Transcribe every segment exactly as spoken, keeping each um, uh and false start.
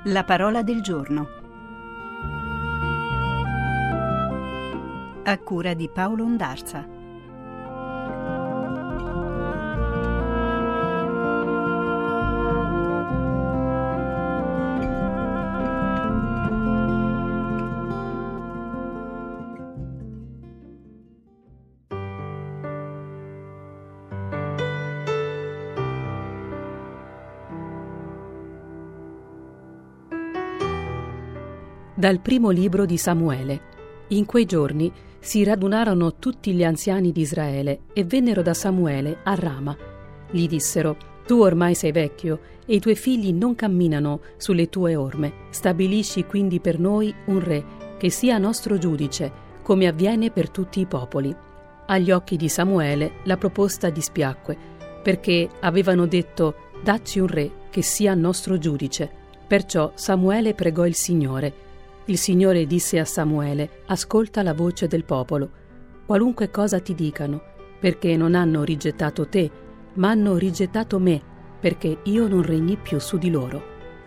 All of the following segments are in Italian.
La parola del giorno. A cura di Paolo Ondarza. Dal primo libro di Samuele. In quei giorni si radunarono tutti gli anziani di Israele e vennero da Samuele a Rama. Gli dissero: tu ormai sei vecchio e i tuoi figli non camminano sulle tue orme. Stabilisci quindi per noi un re che sia nostro giudice, come avviene per tutti i popoli. Agli occhi di Samuele la proposta dispiacque, perché avevano detto: dacci un re che sia nostro giudice. Perciò Samuele pregò il Signore. Il Signore disse a Samuele: ascolta la voce del popolo, qualunque cosa ti dicano, perché non hanno rigettato te, ma hanno rigettato me, perché io non regni più su di loro.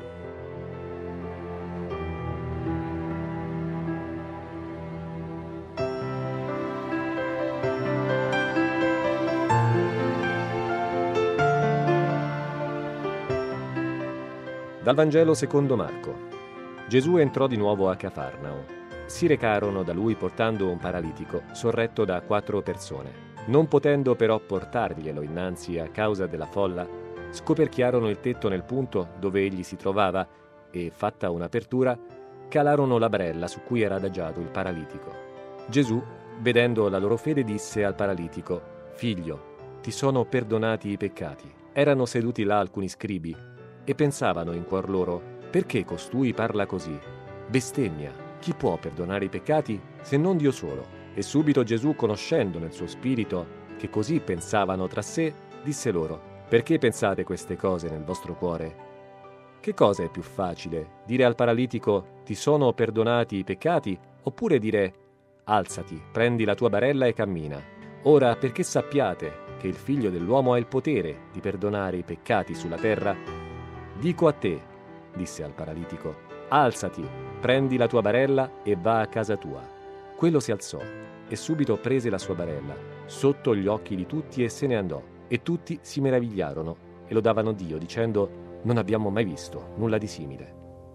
Dal Vangelo secondo Marco. Gesù entrò di nuovo a Cafarnao. Si recarono da lui portando un paralitico, sorretto da quattro persone. Non potendo però portarglielo innanzi a causa della folla, scoperchiarono il tetto nel punto dove egli si trovava e, fatta un'apertura, calarono la barella su cui era adagiato il paralitico. Gesù, vedendo la loro fede, disse al paralitico: «Figlio, ti sono perdonati i peccati». Erano seduti là alcuni scribi e pensavano in cuor loro: perché costui parla così? Bestemmia, chi può perdonare i peccati se non Dio solo? E subito Gesù, conoscendo nel suo spirito che così pensavano tra sé, disse loro: perché pensate queste cose nel vostro cuore? Che cosa è più facile? Dire al paralitico: ti sono perdonati i peccati? Oppure dire: alzati, prendi la tua barella e cammina? Ora, perché sappiate che il Figlio dell'uomo ha il potere di perdonare i peccati sulla terra, dico a te, disse al paralitico: alzati, prendi la tua barella e va a casa tua. Quello si alzò e subito prese la sua barella sotto gli occhi di tutti e se ne andò, e tutti si meravigliarono e lodavano Dio dicendo: non abbiamo mai visto nulla di simile.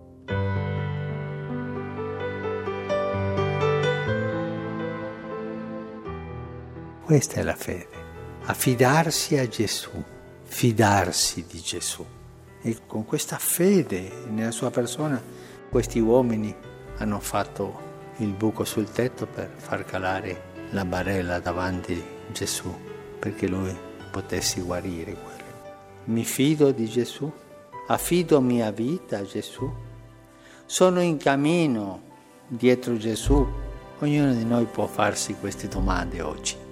Questa è la fede, affidarsi a Gesù, fidarsi di Gesù. E con questa fede nella sua persona questi uomini hanno fatto il buco sul tetto per far calare la barella davanti a Gesù, perché lui potesse guarire quello. Mi fido di Gesù, affido mia vita a Gesù, sono in cammino dietro Gesù. Ognuno di noi può farsi queste domande oggi.